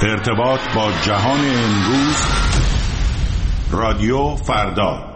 ارتباط با جهان امروز. رادیو فردا.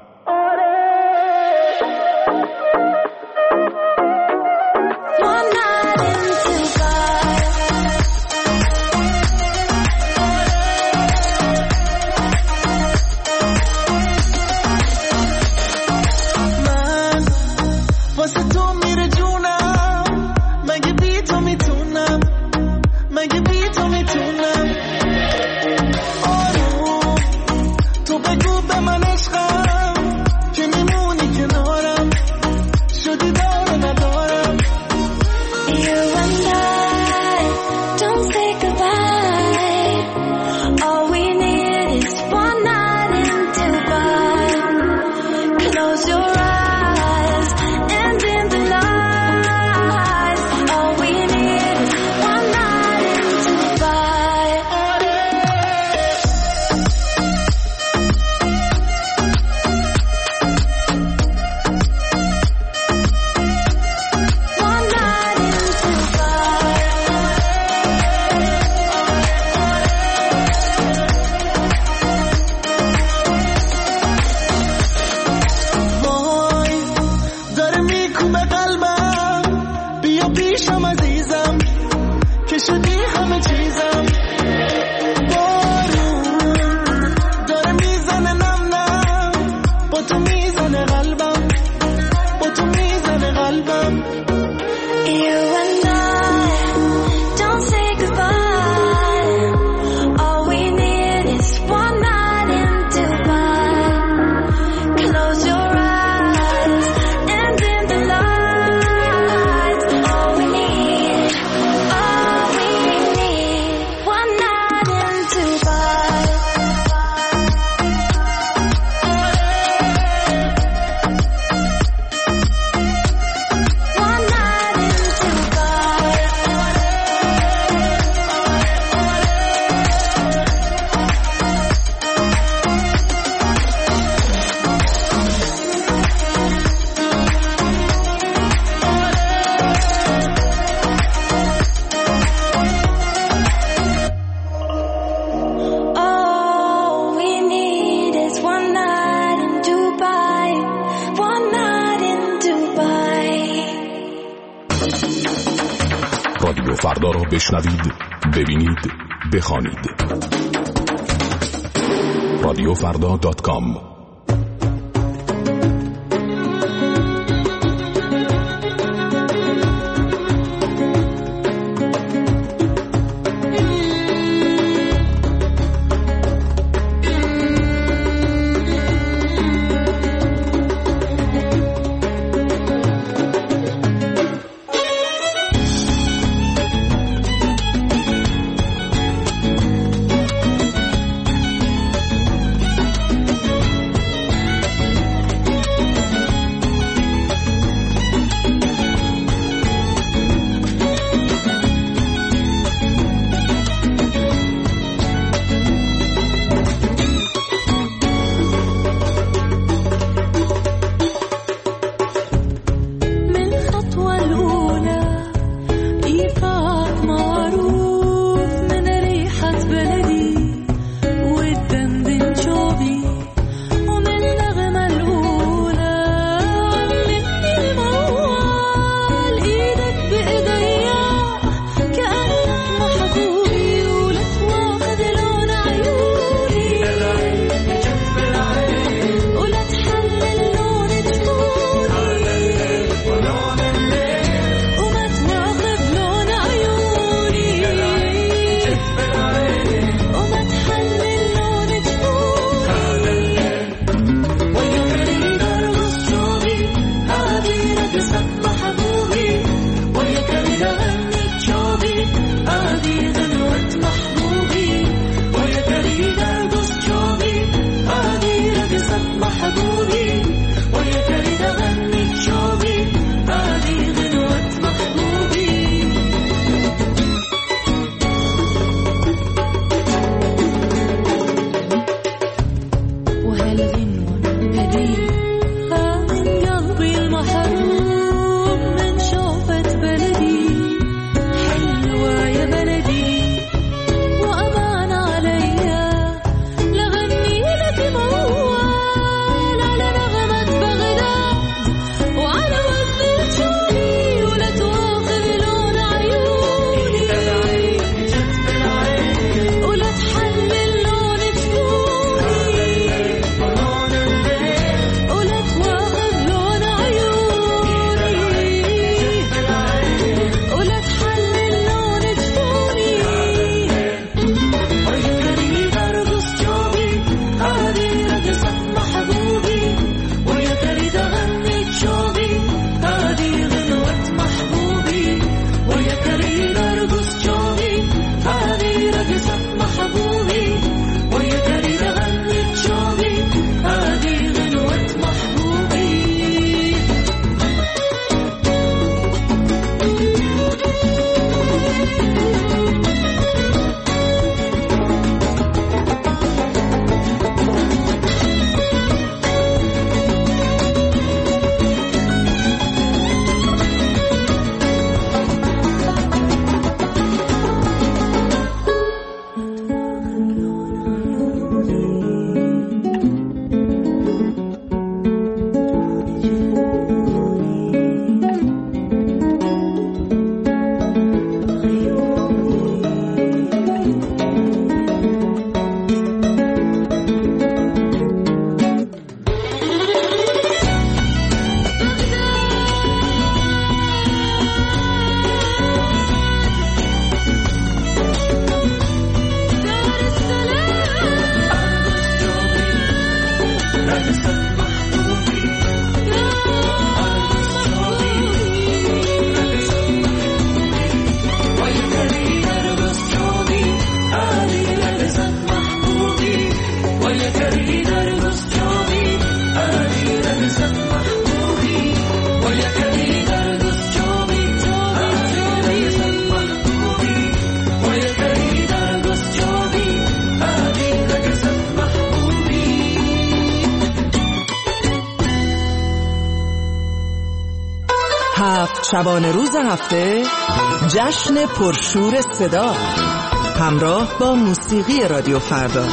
رادیو فردا را بشنوید، ببینید، بخوانید. radiofrda.com. شبانه روز هفته جشن پرشور صدا همراه با موسیقی رادیو فردا.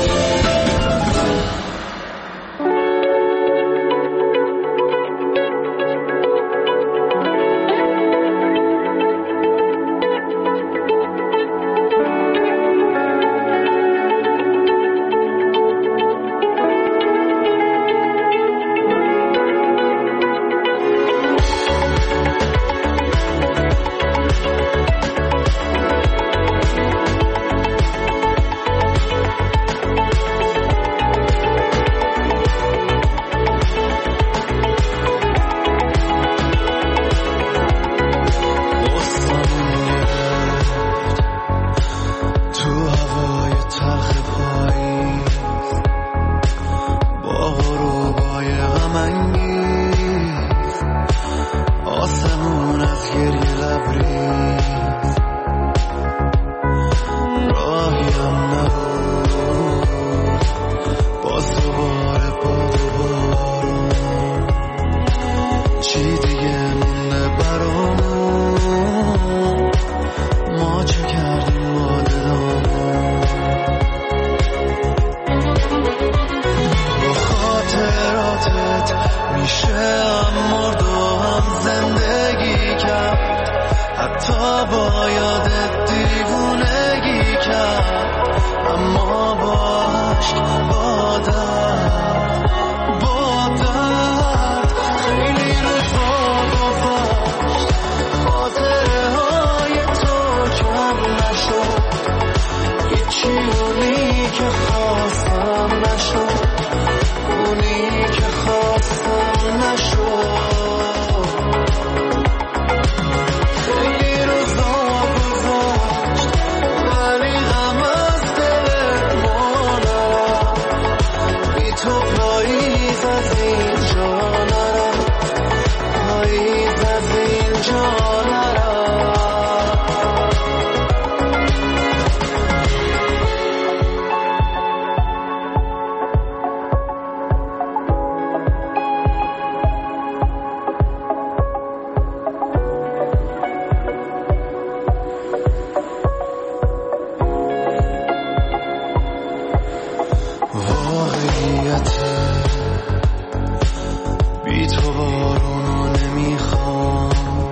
بی تو بارونو نمیخوام،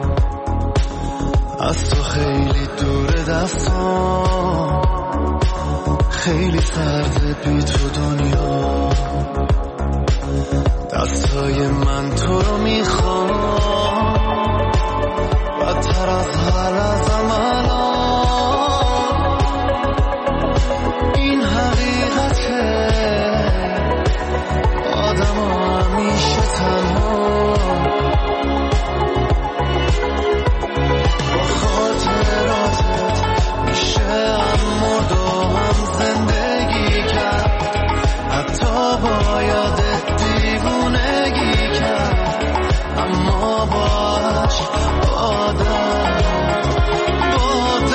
از تو خیلی دور دستام، خیلی سرده بی تو دنیا، دستای من تو رو میخوام، بدتر از هر لحظه‌م الان، این حقیقته، آدم همیشه تنها، با خاطراتت میشه هم مرد و هم زندگی کرد، حتی با یادت دیوونگی کرد، اما باش با درد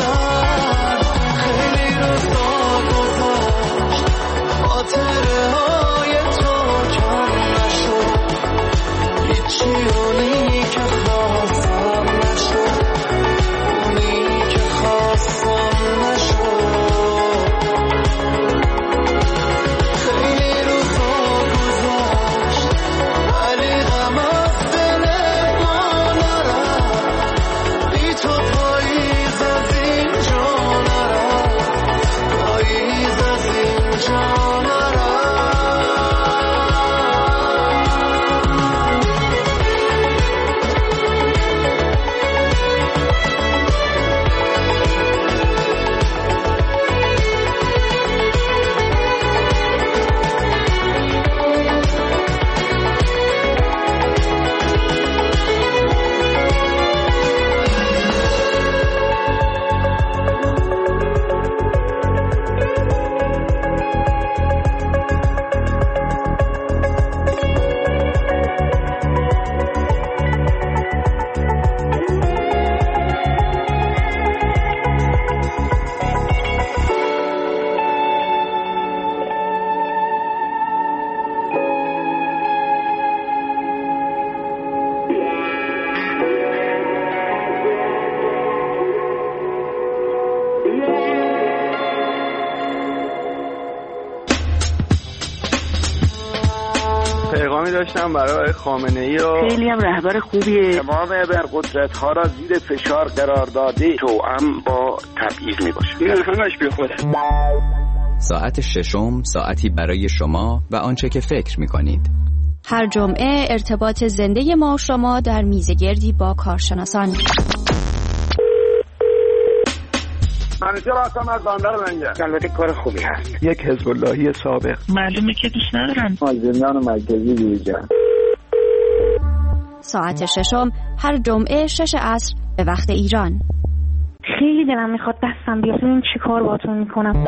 پیغامی داشتم برای خامنه‌ای و خیلی هم رهبر خوبیه. تمام ابرقدرت‌ها را زیر فشار قرار داده، توأم با تبعیض میباشه. این همش بی خوده. ساعت ششم، ساعتی برای شما و آنچه که فکر می‌کنید. هر جمعه ارتباط زنده ما و شما در میزگردی با کارشناسان. منیجر هستم از بندر لنگر. البته کار خوبی هست. یک حزب اللهی سابق. معلومه که دوست ندارن. زندان مرکزی بیرجان. ساعت ششم هر جمعه 6 عصر به وقت ایران. خیلی دلم میخواد دستم بیاد ببینم چی کار باهاتون میکنم.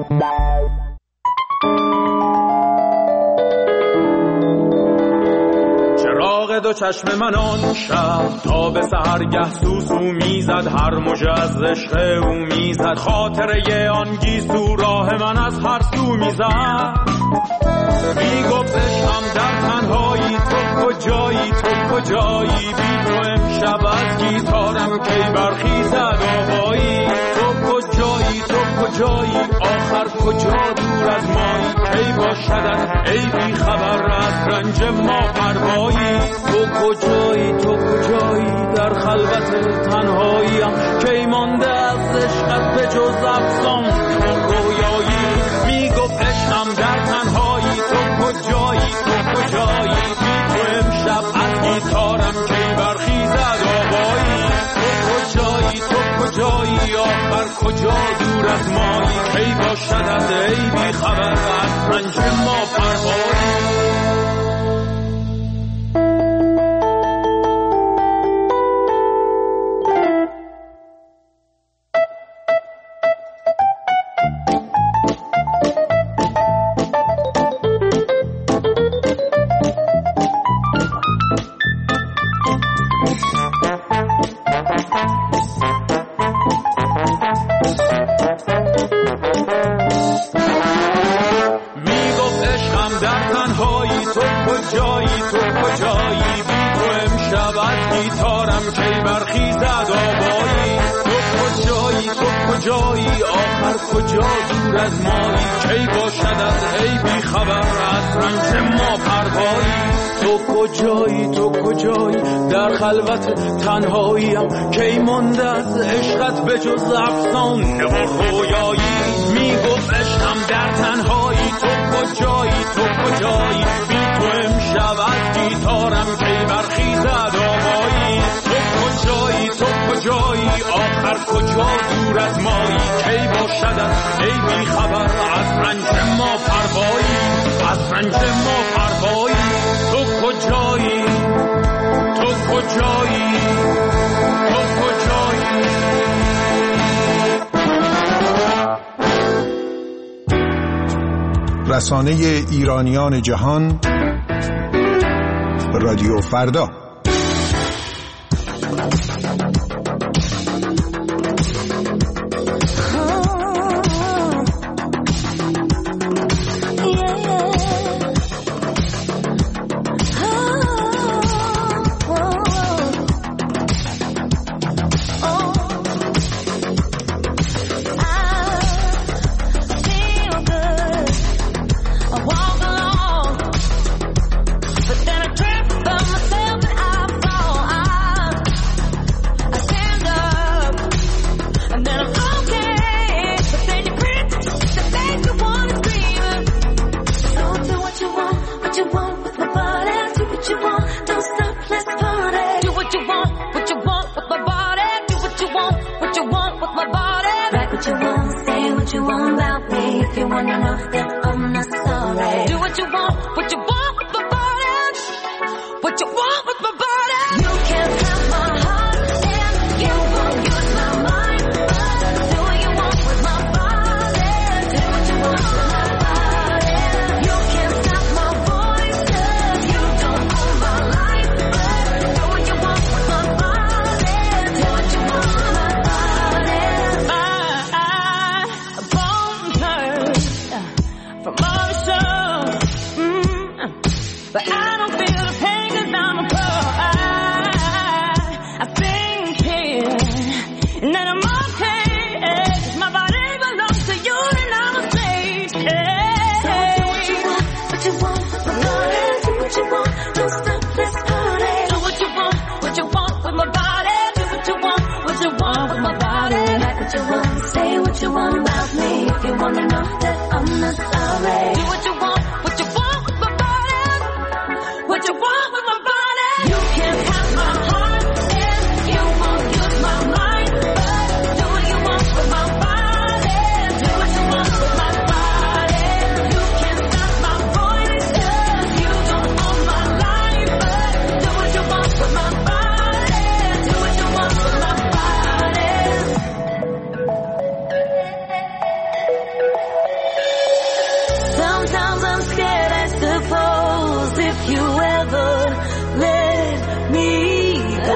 چراغ دو چشم من آن شب تا به سحرگه سوسو میزد، هر موج از عشق او میزد، خاطره آن گیسو راه من از هر سو میزد. میگفت عشقم در تنهایی، تو کجایی تو کجایی، بی تو امشب از گیتارم کی برخیزد آوایی. تو کجایی تو کجایی، آخر کجا دور از مایی، کی باشدت ای بی خبر از رنج ما پروایی. تو کجایی تو کجایی، در خلوت تنهاییم کی مانده از عشقت به جز افسان رویایی. میگفت عشقم در تنهایی، تو کجایی تو کجایی، بی تو امشب از گیتارم کی برخیزد آوایی. تو کجایی تو کجایی، آخر کجا دور از مایی، کی باشدت ای بی خبر از رنج ما پروایی. کجا دور از مایی، کی باشدت ای بی خبر از رنج ما پروایی. تو کجایی تو کجایی، در خلوت تنهاییم کی مانده از عشقت به جز افسانه و رویایی. میگفت عشقم در تنهایی، تو کجایی تو کجایی، بی تو امشب از گیتارم کی برخیزد آوایی. تو کجایی تو کجایی، آخر کجا دور از مایی، کی باشدت ای بی خبر از رنج ما پروایی. از رنج ما پروایی. تو کجایی تو کجایی تو کجایی. رسانه ایرانیان جهان، رادیو فردا. wanna know that I'm not sorry. Do what you want with my body. What you want with my body. You can't have my heart and you won't use my mind. But do what you want with my body. Do what you want with my body. You can't stop my voice 'cause you don't own my life. But do what you want with my body. Do what you want with my body. Sometimes I'm scared, I suppose, if you ever let me go,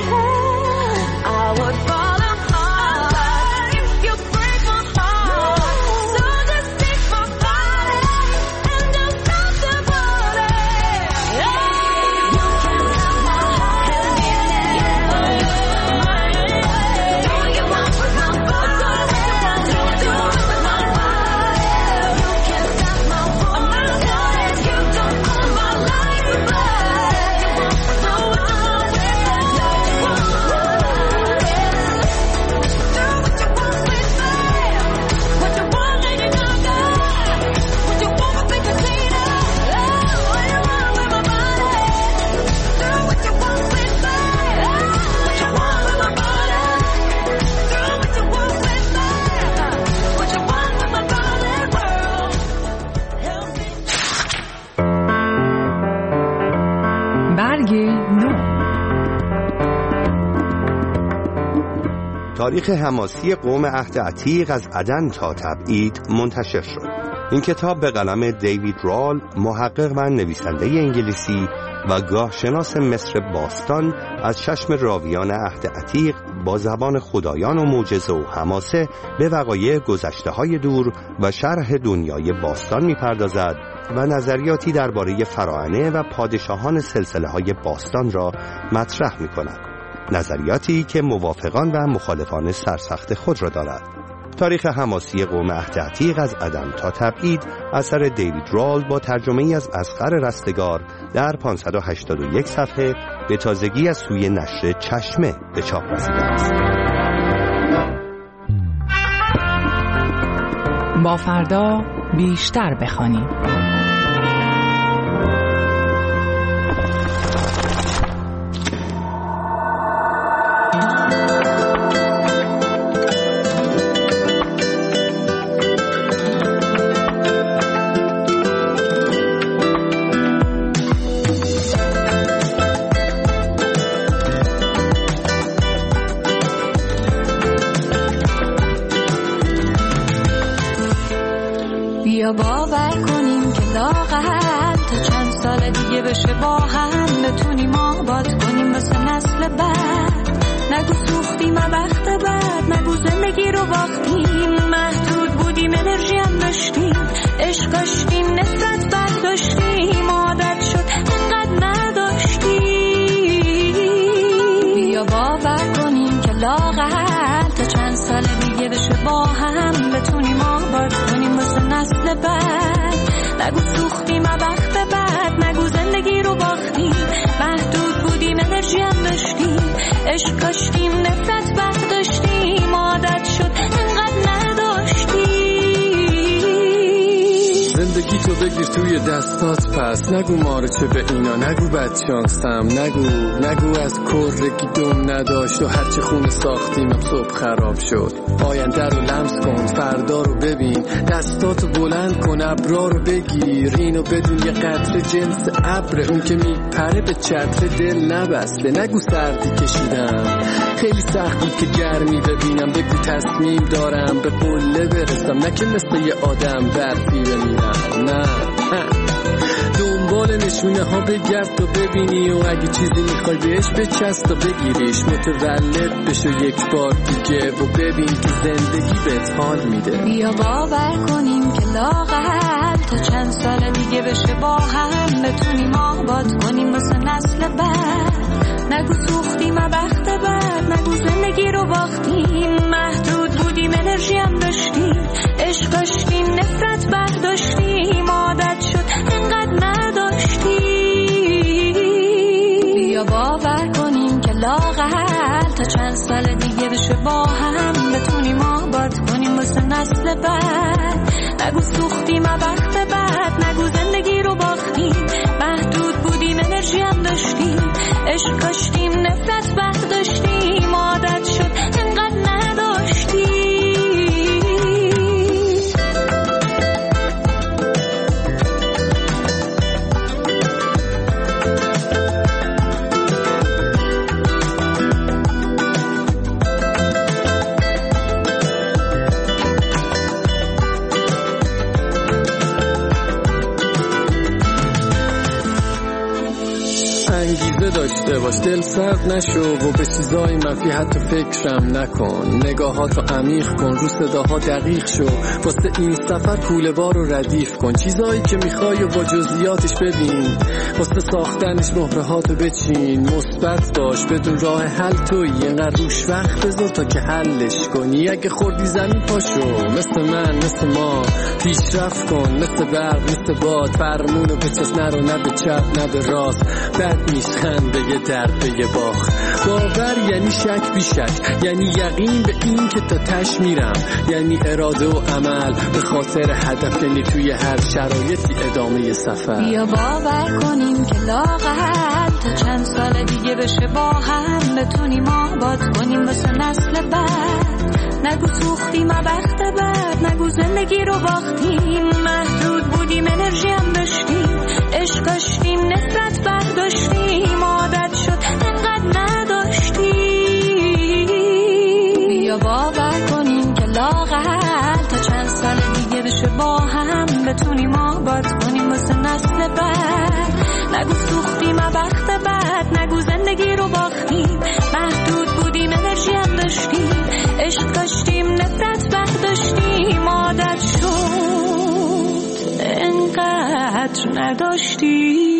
I would fall apart if you break my heart. So just take my body and don't stop the body. You can have my heart and do what you want with my body. Do what you want with my body. You can't stop my voice. You don't own my life, but you want to know what you want with me. Do what you want with my body. Do what you want with me. What you want, Lady Gaga? What you want with Big Tina? What you want with my body? Do what you want with me. What you want with my body? Do what you want with me. What you want with my body, world? Help me. برگ نو. تاریخ حماسی قوم عهد عتیق از عدن تا تبعید منتشر شد. این کتاب به قلم دیوید رال، محقق و نویسنده انگلیسی و گاهشناس مصر باستان، از چشم راویان عهد عتیق با زبان خدایان و معجزه و حماسه به وقایع گذشته‌های دور و شرح دنیای باستان می‌پردازد و نظریاتی درباره فراعنه و پادشاهان سلسله‌های باستان را مطرح می‌کند. نظریاتی که موافقان و مخالفان سرسخت خود را دارد. تاریخ حماسی قوم عهد عتیق از عدن تا تبعید اثر دیوید رال با ترجمه‌ای از اصغر رستگار در 581 صفحه به تازگی از سوی نشر چشمه به چاپ رسیده است. با فردا بیشتر بخوانیم. بیا باور کنیم که لااقل تا چند سال دیگه بشه با هم بتونیم آباد کنیم واسه نسل بعد. نگو سوختیم وقت بعد، نگو زندگی رو باختیم، محدود بودیم انرژی هم داشتیم، عشق داشتیم نفرت برداشتیم، عادت شد انقدر نداشتیم. بیا باور کنیم که لااقل تا چند سال دیگه بشه با هم بتونیم آباد کنیم واسه نسل بعد. نگو سوختیم وقت بعد، نگو زندگی رو باختیم، محدود بودیم انرژی هم داشتیم، عشق داشتیم نفرت برداشتیم، عادت شد انقدر نداشتیم. زندگی تو بگیر توی دستات، پس نگو مارچه به اینا، نگو بدشانسم، نگو از کرگی دم نداشت و هرچه خونه ساختیم صبح خراب شد. آینده رو لمس کن، فردا رو ببین، دستاتو بلند کن، ابرا رو بگیر، اینو بدون یه قطره جنس ابر، اون که میپره به چتر دل نبسته. نگو سردی کشیدم، خیلی سخت بود که گرمی ببینم، بگو تصمیم دارم به قله برسم، نه که مثل یه آدم برفی بمیرم. نه دنبال نشونه ها بگرد تا ببینی، و اگه چیزی میخوای بهش بچست تا بگیریش، متولد بشو یک بار دیگه و ببین که زندگی بهت حال میده. بیا باور کنیم که لااقل تا چند سال دیگه بشه با هم بتونیم آباد کنیم واسه نسل بعد. نگو سوختیم وقت بعد، نگو زندگی رو باختیم، محدود بودیم انرژی هم داشتیم، عشق داشتیم نفرت برداشتیم، عادت شد انقدر نداشتیم. بیا باور کنیم که لااقل تا چند سال دیگه بشه با هم بتونیم آباد کنیم واسه نسل بعد. نگو سوختیم وقت بعد، نگو زندگی رو باختیم، محدود بودیم انرژی هم داشتیم، عشق کاشتیم نفرت برداشتیم، عادت شد انقدر نداشتیم. انگیزه داشته باش، دل سرد نشو و به چیزای منفی حتی فکرم نکن، نگاهاتو عمیق کن، رو صداها دقیق شو، واسه این سفر کوله بار رو ردیف کن، چیزایی که میخوای و با جزئیاتش ببین، واسه ساختنش مهرهاتو بچین، مثبت باش بدون راه حل تویی، اینقدر روش وقت بذار تا که حلش کنی، اگه خوردی زمین پاشو، مثل من مثل ما پیشرفت کن، مثل برق مثل باد، فرمونو به چست نرو، نه به چپ نه به راست، بد نیست خنده درد به باخ، باور یعنی شک بی شک، یعنی یقین به این که تا تش میرم، یعنی اراده و عمل به خاطر هدف، یعنی توی هر شرایطی ادامه سفر. بیا باور کنیم که لااقل تا چند سال دیگه بشه با هم بتونیم آباد کنیم واسه نسل بعد، نگو سوختیم وقت بعد، نگو زندگی رو باختیم، محدود بودیم انرژی هم داشتیم، عشق کاشتیم نفرت برداشتیم، عادت شد انقدر نداشتیم. بیا باور کنیم که لااقل تا چند سال دیگه بشه با هم بتونیم آباد کنیم واسه نسل بعد، نگو سوختیم وقت بعد، نگو زندگی رو باختیم، محدود بودیم انرژی هم داشتیم، عشق کاشتیم نفرت برداشتیم، عادت شد انقدر نداشتیم.